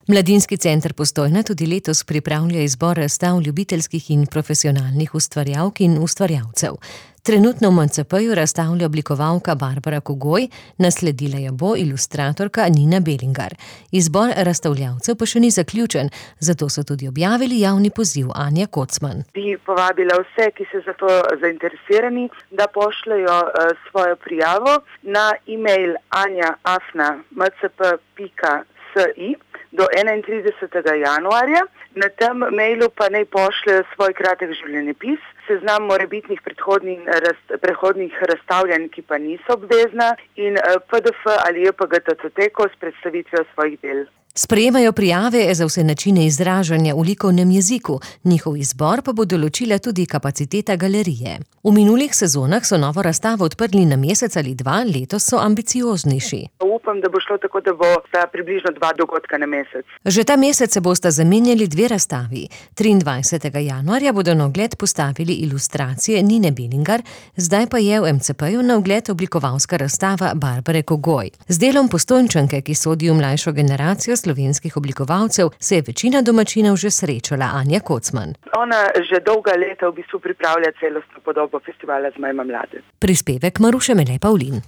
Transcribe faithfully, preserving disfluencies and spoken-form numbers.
Mladinski center Postojna tudi letos pripravlja izbor razstav ljubiteljskih in profesionalnih ustvarjalk in ustvarjalcev. Trenutno v em ce peju razstavlja oblikovalka Barbara Kogoj, nasledila jo bo ilustratorka Nina Belinger. Izbor razstavljavcev pa še ni zaključen, zato so tudi objavili javni poziv Anja Kocman. Bi povabila vse, ki so za to zainteresirani, da pošljajo uh, svojo prijavo na e-mail anja afna em ce pe pika si do enaintridesetega januarja. Na tem mailu pa naj pošljajo svoj kratek življenjepis, seznam morebitnih predhodnih, raz, prehodnih razstavljanj, ki pa niso obvezna, in pe de fe ali je pe ge datoteko s predstavitvijo svojih del. Sprejemajo prijave za vse načine izražanja v likovnem jeziku, njihov izbor pa bo določila tudi kapaciteta galerije. V minulih sezonah so novo razstavo odprli na mesec ali dva, letos so ambicioznejši. Upam, da bo šlo tako, da bo sta približno dva dogodka na mesec. Že ta mesec se bosta zamenjali dve razstavi. triindvajsetega januarja bodo na ogled postavili ilustracije Nine Belinger, zdaj pa je v em ce peju na ogled oblikovalska razstava Barbare Kogoj. Z delom Postojnčanke, ki sodi v mlajšo generacijo slovenskih oblikovalcev, se je večina domačinov že srečala. Anja Kocman. Ona že dolga leta v bistvu pripravlja celostno podobo festivala Zmajma mlade. Prispevek Maruše Mele Pavlin.